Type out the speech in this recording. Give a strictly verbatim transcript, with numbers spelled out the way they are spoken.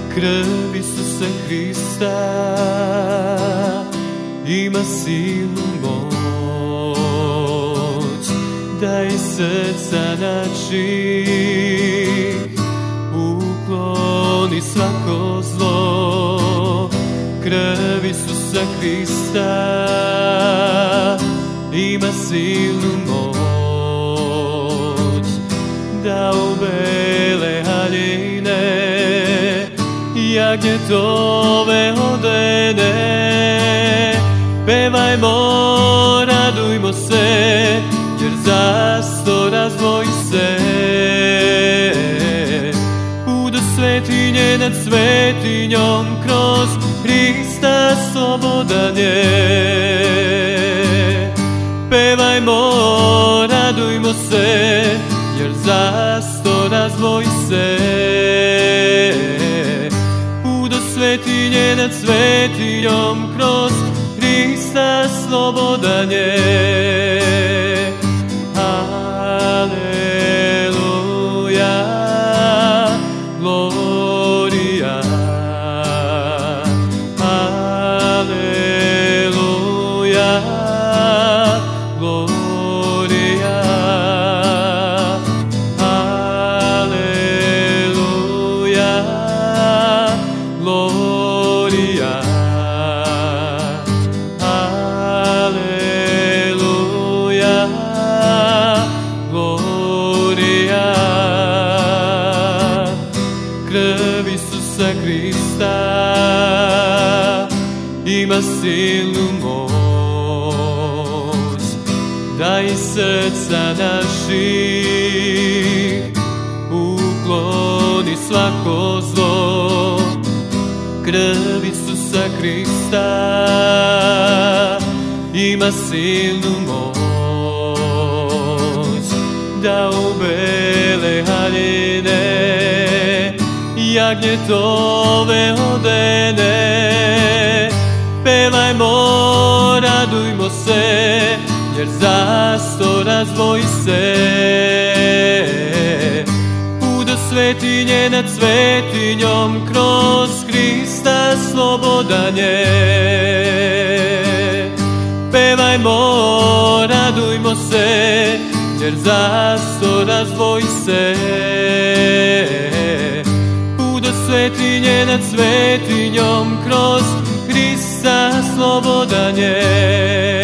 Krv Isusa Hrista ima silnu moć da iz srca naših ukloni svako zlo. Krv Isusa Hrista ima silnu moć da u bele haljine jagnjetove odene. Pevajmo, radujmo se, jer zasto razdvoji se. Put do svetinje nad svetinjom, kroz Hrista slobodan je. Pevajmo, radujmo se, jer zasto razdvoji se. Put do svetinje nad svetinjom, kroz Hrista slobodan je. Aleluja, gloria. Aleluja, gloria. Aleluja, gloria. Aleluja, gloria. Krv Isusa Hrista ima silnu moć da iz srca naših ukloni svako zlo. Krv Isusa Hrista ima silnu moć da u bele haljine jagnjetove odene. Pevajmo, radujmo se, jer zasto razdvoji se. Put do svetinje nad svetinjom, kroz Hrista slobodan je. Pevajmo, radujmo se, jer zasto razdvoji se. Put do svetinje nad svetinjom, kroz Hrista slobodan je.